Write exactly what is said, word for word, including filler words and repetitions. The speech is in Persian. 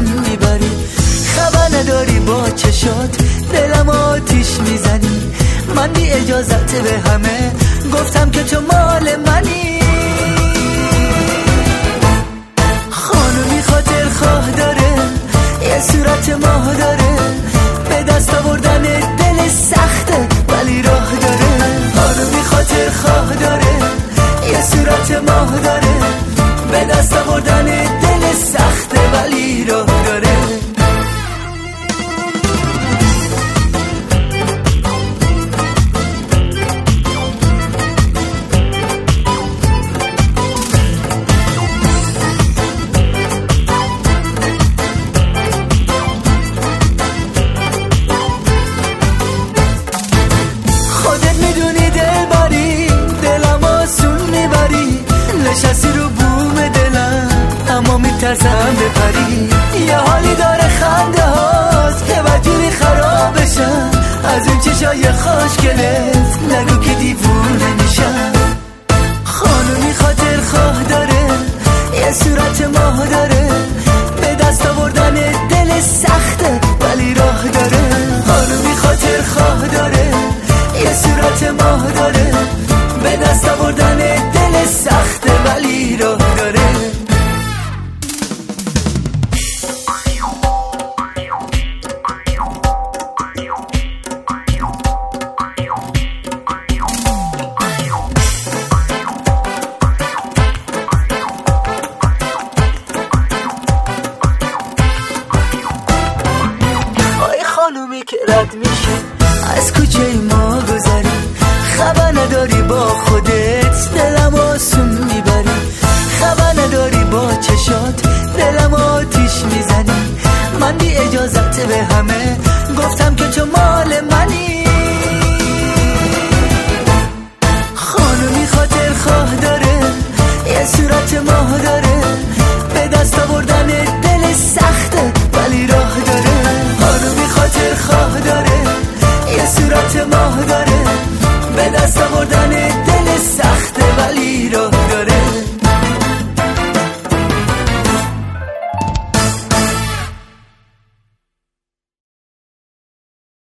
آسون میبری. خبر نداری با چشات دلم آتیش میزنی. من بی اجازت به همه گفتم که تو مال منی. خانومی خاطر خواه داره، یه صورت ماه داره، به دست آوردن دل سخته ولی راه داره. خانومی خاطر خواه داره، یه صورت ماه داره، به دست آوردن دل سخته ولی راه داره. نشستی رو بوم دلم اما میترسم بپری. یه حالی داره خنده هاست که بدجوری خراب بشم از این چشای خوشگلت. نگو که دیوونه میشم. خانومی خاطر خواه داره، یه صورت ماه داره، به دست آوردن دل سخته ولی راه داره. خانومی خاطر خواه داره، یه صورت ماه داره، به دست آوردن دل سخته ولی راه داره. آی خانومی که رد میشی از کوچه ما گذری. خبر نداری با خودت دلم آسون میبری. خبر نداری با چشات دلم آتیش میزنی. من بی اجازت به همه